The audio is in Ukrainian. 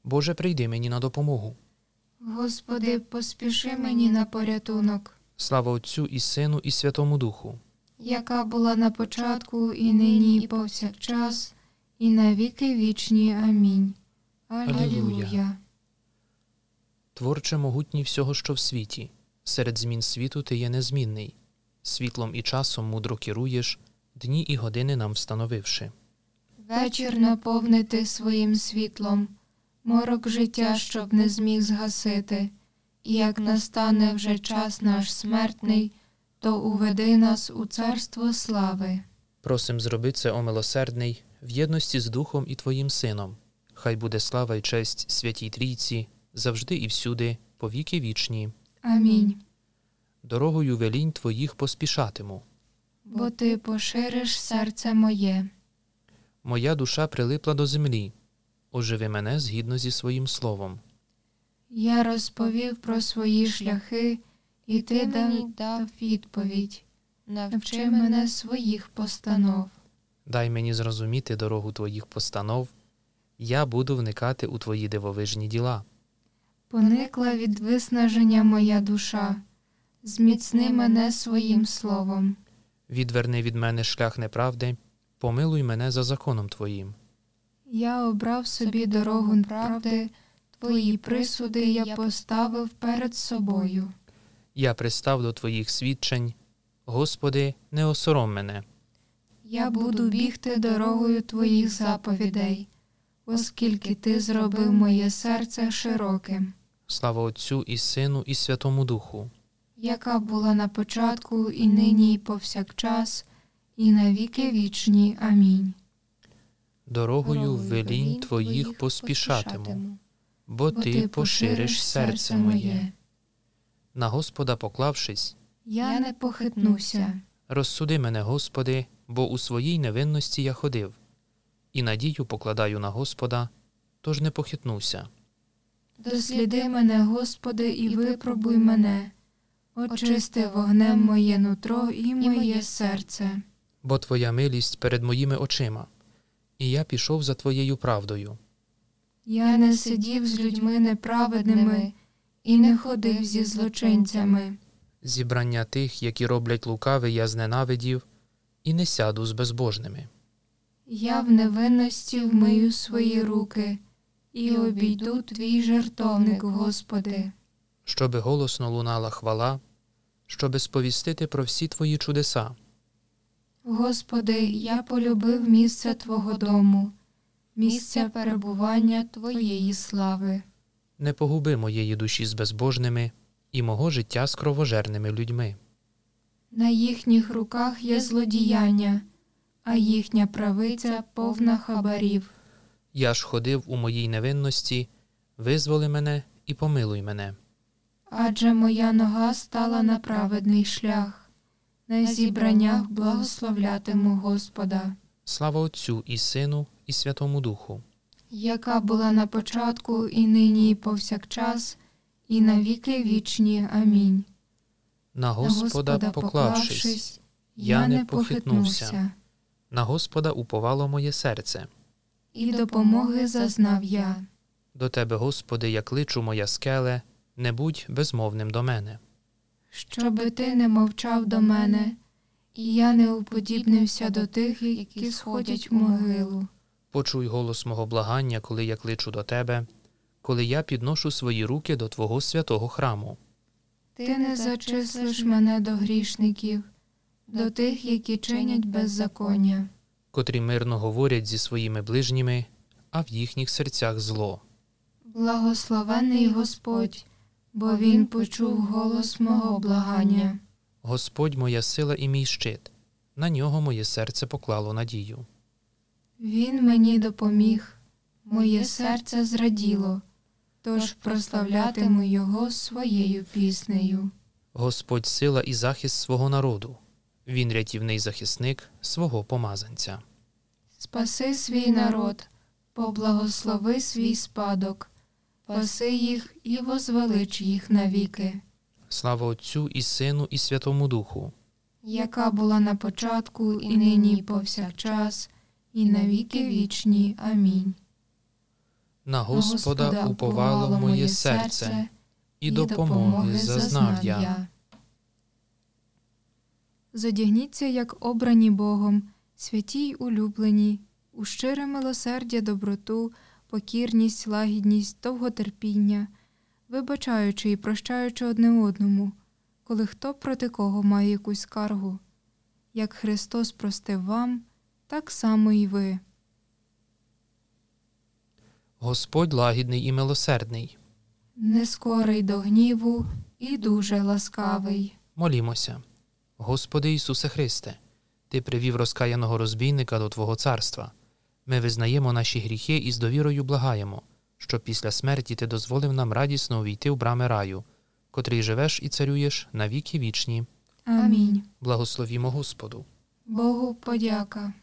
Боже, прийди мені на допомогу. Господи, поспіши мені на порятунок. Слава Отцю і Сину і Святому Духу. Яка була на початку, і нині, і повсякчас, і на віки вічні. Амінь. Алілуя. Творче могутній всього, що в світі. Серед змін світу ти є незмінний. Світлом і часом мудро керуєш, дні і години нам встановивши. Вечір наповнити своїм світлом, морок життя, щоб не зміг згасити. І як настане вже час наш смертний, то уведи нас у царство слави. Просим зроби це, о милосердний, в єдності з Духом і Твоїм Сином. Хай буде слава й честь Святій Трійці, завжди і всюди, по віки вічні. Амінь. Дорогою велінь Твоїх поспішатиму. Бо Ти пошириш серце моє. Моя душа прилипла до землі. Оживи мене згідно зі своїм словом. Я розповів про свої шляхи, і Ти мені дав відповідь. Навчи мене своїх постанов. Дай мені зрозуміти дорогу Твоїх постанов. Я буду вникати у Твої дивовижні діла. Поникла від виснаження моя душа. Зміцни мене своїм словом. Відверни від мене шлях неправди, помилуй мене за законом Твоїм. Я обрав собі дорогу правди, Твої присуди я поставив перед собою. Я пристав до Твоїх свідчень. Господи, не осором мене. Я буду бігти дорогою Твоїх заповідей, оскільки Ти зробив моє серце широким. Слава Отцю і Сину і Святому Духу. Яка була на початку, і нині, і повсякчас, і на віки вічні. Амінь. Дорогою велінь Твоїх поспішатиму, бо Ти пошириш серце моє. На Господа поклавшись, Я не похитнуся. розсуди мене, Господи, бо у своїй невинності я ходив, і надію покладаю на Господа, тож не похитнуся. Досліди мене, Господи, і випробуй мене. Очисти вогнем моє нутро і моє серце. Бо Твоя милість перед моїми очима, і я пішов за Твоєю правдою. Я не сидів з людьми неправедними і не ходив зі злочинцями. Зібрання тих, які роблять лукаве, я зненавидів, і не сяду з безбожними. Я в невинності вмию свої руки і обійду Твій жертовник, Господи. Щоби голосно лунала хвала, щоби сповістити про всі Твої чудеса. Господи, я полюбив місце Твого дому, місця перебування Твоєї слави. Не погуби моєї душі з безбожними і мого життя з кровожерними людьми. На їхніх руках є злодіяння, а їхня правиця повна хабарів. Я ж ходив у моїй невинності, визволи мене і помилуй мене. Адже моя нога стала на праведний шлях. На зібраннях благословлятиму Господа. Слава Отцю і Сину і Святому Духу. Яка була на початку, і нині, і повсякчас, і на віки вічні. Амінь. На Господа поклавшись, я не похитнувся. На Господа уповало моє серце. І допомоги зазнав я. До Тебе, Господи, я кличу, моя скеле, не будь безмовним до мене. Щоби Ти не мовчав до мене, і я не уподібнився до тих, які сходять в могилу. Почуй голос мого благання, коли я кличу до Тебе, коли я підношу свої руки до Твого святого храму. Ти не зачислиш мене до грішників, до тих, які чинять беззаконня. Котрі мирно говорять зі своїми ближніми, а в їхніх серцях зло. Благословений Господь, бо Він почув голос мого благання. Господь моя сила і мій щит, на нього моє серце поклало надію. Він мені допоміг, моє серце зраділо, тож прославлятиму Його своєю піснею. Господь сила і захист свого народу, Він рятівний захисник свого помазанця. Спаси свій народ, поблагослови свій спадок, паси їх і возвелич їх навіки. Слава Отцю і Сину і Святому Духу. Яка була на початку, і нині, і повсякчас, і на віки вічні. Амінь. На Господа уповало моє серце, і допомоги зазнав я. Зодягніться, як обрані Богом, святі й улюблені, у щире милосердя, доброту, покірність, лагідність, довготерпіння, вибачаючи і прощаючи одне одному, коли хто проти кого має якусь скаргу. Як Христос простив вам, так само і ви. Господь лагідний і милосердний. Не скорий до гніву і дуже ласкавий. Молімося. Господи Ісусе Христе, Ти привів розкаяного розбійника до Твого царства. Ми визнаємо наші гріхи і з довірою благаємо, щоб після смерті Ти дозволив нам радісно увійти в брами раю, котрий живеш і царюєш на віки вічні. Амінь. Благословімо Господу. Богу подяка.